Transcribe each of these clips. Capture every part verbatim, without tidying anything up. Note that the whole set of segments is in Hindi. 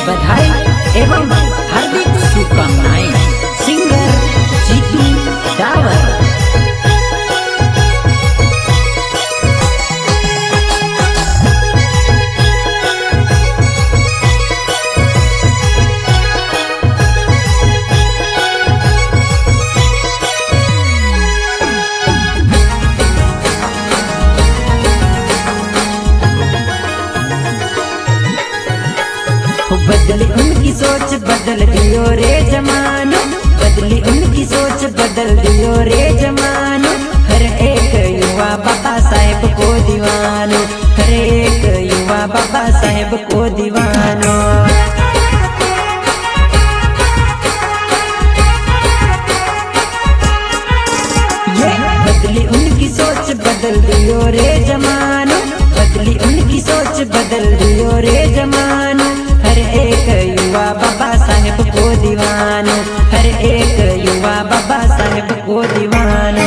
बधाई एवं हार्दिक शुभकामनाएं। सिंगर जीतू डावर। बदली उनकी सोच बदल दियो रे जमानो, बदली उनकी सोच बदल दियो रे जमानो। हर एक युवा बाबा साहेब को दीवानो, हर एक युवा बाबा साहेब को दीवानो। ये बदली उनकी सोच बदल दियो रे जमानो, बदली उनकी सोच बदल दियो रे जमानो। हर एक युवा बाबा साहेब को दीवानो, हर एक युवा बाबा साहेब को दीवानो।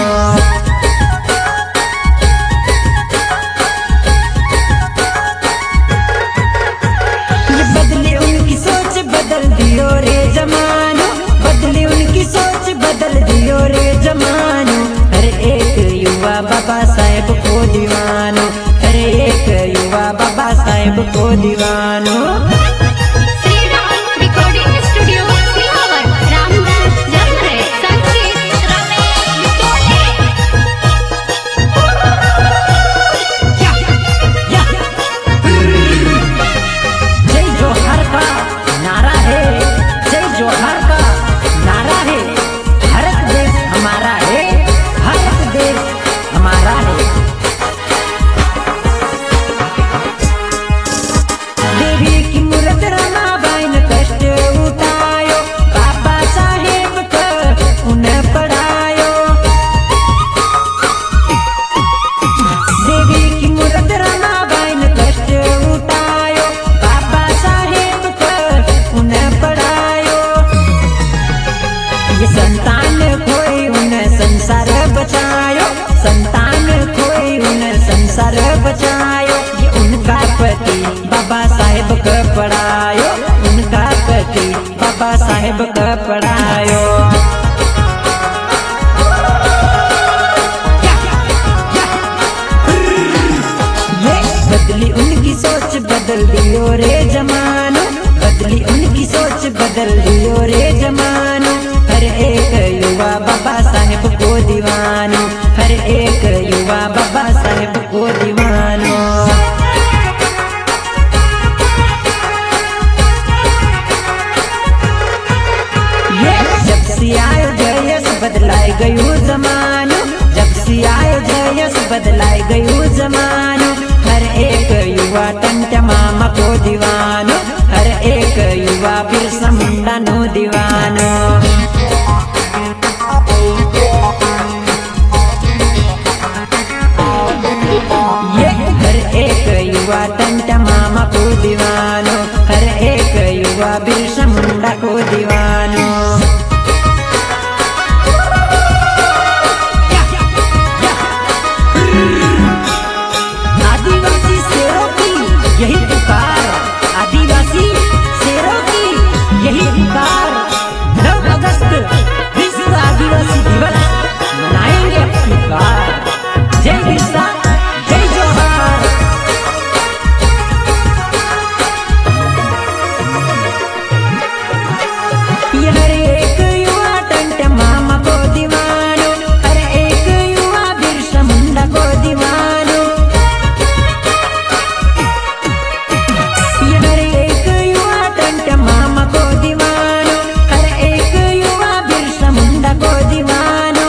ये बदली उनकी सोच बदल दियो रे जमानो, बदली उनकी सोच बदल दियो रे जमानो। हर एक युवा बाबा साहेब को दीवानो, हर एक युवा बाबा साहेब को दीवानो। संतान खोई उन्हें संसार बचायो, संतान खोई उन्हें संसार बचायो। ये उनका पति बाबा साहेब का पढ़ायो, उनका पति बाबा साहेब का पढ़ायो। ये बदली उनकी सोच बदल दियो रे जमानो, बदली उनकी सोच बदल दियो रे जमानो। हर एक युवा बाबा साहेब को दीवानो, हर एक युवा बाबा साहेब को दीवानो। ये जब से आयो जयस बदलाए गयो जमानो, जब से आयो जयस बदलाए गयो जमानो। हर एक युवा टंटा मामा को दीवानो, हर एक युवा बिरसा मुंडा नो दीवानो। ये हर एक युवा टंटा मामा को दीवानो, हर एक युवा बिरसा मुंडा को दीवानो। आदिवासी शेरों की यही पुकार, आदिवासी शेरों की यही पुकार। नौ अगस्त विश्व आदिवासी दिवस मनाएंगे अपनी बार। जय बिरसा, जय जोहार। ये हर एक युवा टंटे मामा को दीवानो, हर एक युवा बिरसा मुंडा को दीवानो। ये हर एक युवा टंटे मामा को दीवानो, हर एक युवा बिरसा मुंडा को दीवानो।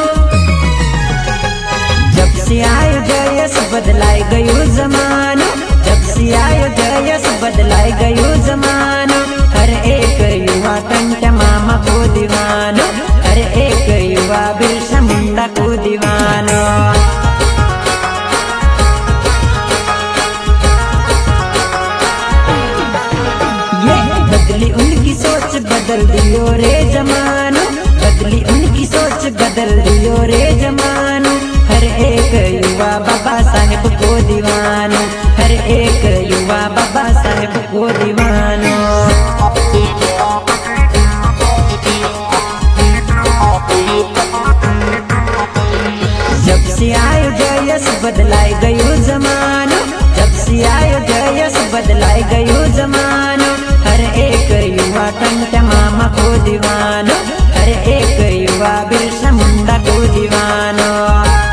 जब से आयो जयस बदलाए गयो जमानो, जब से आयो जयस बदलाए गयो जमानो। हर एक युवा टंटा मामा को दीवानो, हर एक युवा बिरसा मुंडा को दीवानो। ये बदली उनकी सोच बदल दियो रे जमानो, बदली उनकी सोच बदल दियो रे जमानो। हर एक युवा बाबा साहेब को दीवानो, हर एक युवा बाबा साहेब को दीवानो। बदलाए गयो जमानो, जब से आयो जयस बदलाए गयो जमानो। हर एक युवा टंट्या मामा को दीवानो, हर एक युवा बिरसा मुंडा को दीवानो।